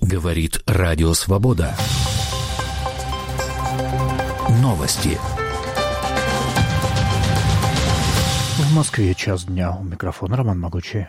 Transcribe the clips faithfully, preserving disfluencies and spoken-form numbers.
Говорит Радио Свобода. Новости. В Москве час дня. У микрофона Роман Могучий.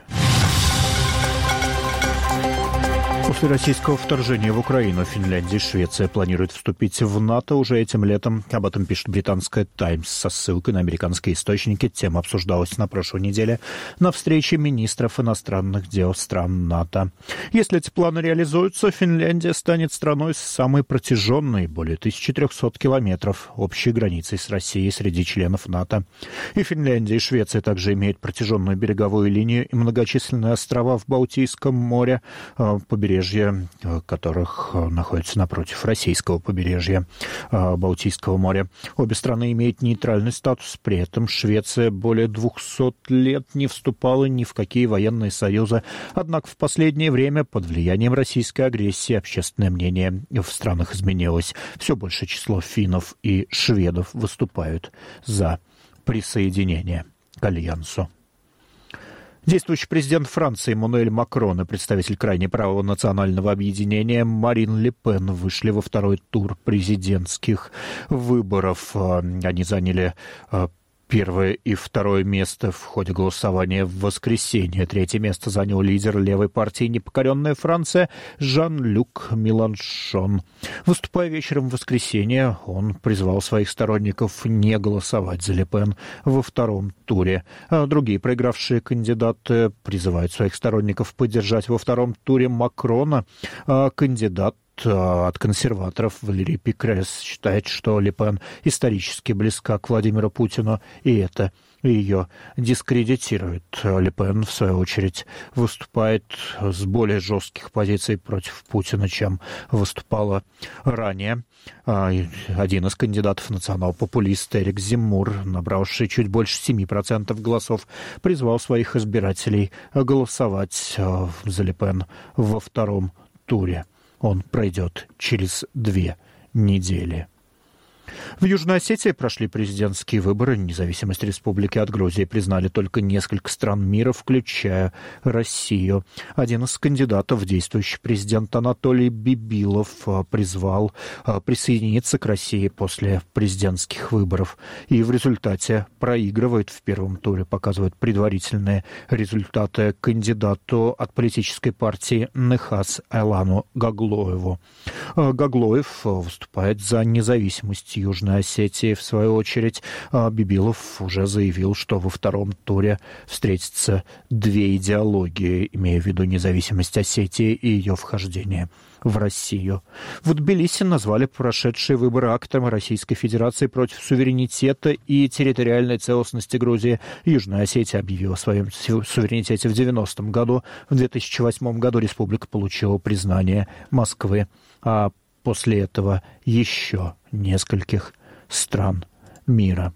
После российского вторжения в Украину Финляндия и Швеция планируют вступить в НАТО уже этим летом. Об этом пишет британская «Таймс» со ссылкой на американские источники. Тема обсуждалась на прошлой неделе на встрече министров иностранных дел стран НАТО. Если эти планы реализуются, Финляндия станет страной с самой протяженной, более тысяча триста километров, общей границей с Россией среди членов НАТО. И Финляндия, и Швеция также имеют протяженную береговую линию и многочисленные острова в Балтийском море, побережье которых находится напротив российского побережья Балтийского моря. Обе страны имеют нейтральный статус, при этом Швеция более двухсот лет не вступала ни в какие военные союзы. Однако в последнее время под влиянием российской агрессии общественное мнение в странах изменилось. Все большее число финнов и шведов выступают за присоединение к Альянсу. Действующий президент Франции Эммануэль Макрон и представитель крайне правого национального объединения Марин Ле Пен вышли во второй тур президентских выборов. Они заняли первое и второе место в ходе голосования в воскресенье. Третье место занял лидер левой партии «Непокоренная Франция» Жан-Люк Меланшон. Выступая вечером в воскресенье, он призвал своих сторонников не голосовать за Ле Пен во втором туре. А другие проигравшие кандидаты призывают своих сторонников поддержать во втором туре Макрона. А кандидат от консерваторов Валерий Пекрес считает, что Ле Пен исторически близка к Владимиру Путину, и это ее дискредитирует. Ле Пен, в свою очередь, выступает с более жестких позиций против Путина, чем выступала ранее. Один из кандидатов, национал-популист Эрик Земмур, набравший чуть больше семи процентов голосов, призвал своих избирателей голосовать за Ле Пен во втором туре. Он пройдет через две недели. В Южной Осетии прошли президентские выборы. Независимость республики от Грузии признали только несколько стран мира, включая Россию. Один из кандидатов, действующий президент Анатолий Бибилов, призвал присоединиться к России после президентских выборов. И в результате проигрывает в первом туре, показывают предварительные результаты кандидату от политической партии Нехас Айлану Гаглоеву. Гаглоев выступает за независимость Южной Осетии. В свою очередь, Бибилов уже заявил, что во втором туре встретятся две идеологии, имея в виду независимость Осетии и ее вхождение в Россию. В Тбилиси назвали прошедшие выборы актом Российской Федерации против суверенитета и территориальной целостности Грузии. Южная Осетия объявила о своем суверенитете в девяностом году. В две тысячи восьмом году республика получила признание Москвы, а после этого еще нескольких стран мира.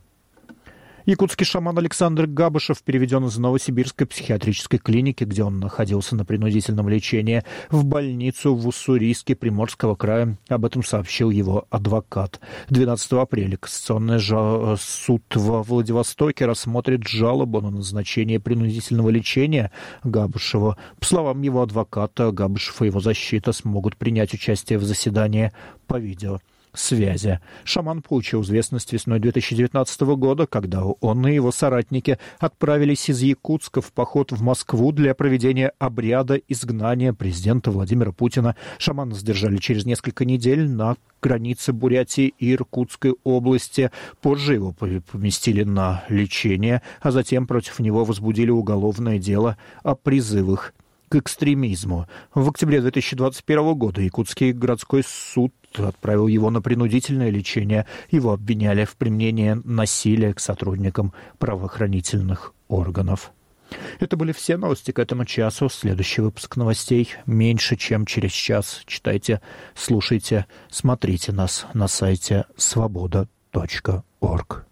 Якутский шаман Александр Габышев переведен из Новосибирской психиатрической клиники, где он находился на принудительном лечении, в больницу в Уссурийске Приморского края. Об этом сообщил его адвокат. двенадцатого апреля Кассационный жал... суд во Владивостоке рассмотрит жалобу на назначение принудительного лечения Габышева. По словам его адвоката, Габышев и его защита смогут принять участие в заседании по видео связи. Шаман получил известность весной две тысячи девятнадцатого года, когда он и его соратники отправились из Якутска в поход в Москву для проведения обряда изгнания президента Владимира Путина. Шамана задержали через несколько недель на границе Бурятии и Иркутской области. Позже его поместили на лечение, а затем против него возбудили уголовное дело о призывах к экстремизму. В октябре две тысячи двадцать первого года Якутский городской суд отправил его на принудительное лечение. Его обвиняли в применении насилия к сотрудникам правоохранительных органов. Это были все новости к этому часу. Следующий выпуск новостей меньше, чем через час. Читайте, слушайте, смотрите нас на сайте свобода точка орг.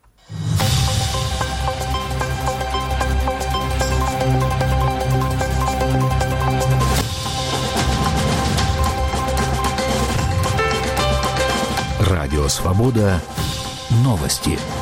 Радио «Свобода». Новости.